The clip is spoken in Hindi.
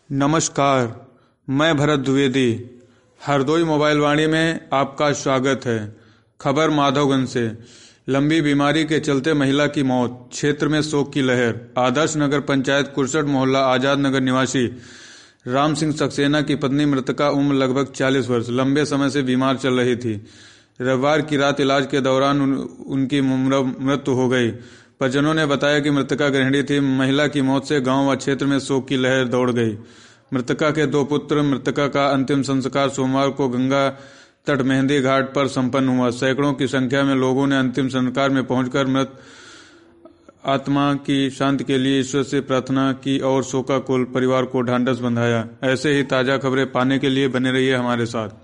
नमस्कार, मैं भरत द्विवेदी। हरदोई मोबाइल वाणी में आपका स्वागत है। खबर माधवगंज से। लंबी बीमारी के चलते महिला की मौत, क्षेत्र में शोक की लहर। आदर्श नगर पंचायत कुरसट मोहल्ला आजाद नगर निवासी राम सिंह सक्सेना की पत्नी मृतका उम्र लगभग 40 वर्ष लंबे समय से बीमार चल रही थी। रविवार की रात इलाज के दौरान उनकी मृत्यु हो गई। परिजनों ने बताया कि मृतका गृहिणी थी। महिला की मौत से गांव व क्षेत्र में शोक की लहर दौड़ गई। मृतका के 2 पुत्र। मृतका का अंतिम संस्कार सोमवार को गंगा तट मेहंदी घाट पर संपन्न हुआ। सैकड़ों की संख्या में लोगों ने अंतिम संस्कार में पहुंचकर मृत आत्मा की शांति के लिए ईश्वर से प्रार्थना की और शोकाकुल परिवार को ढांढस बंधाया। ऐसे ही ताजा खबरें पाने के लिए बने रहिए हमारे साथ।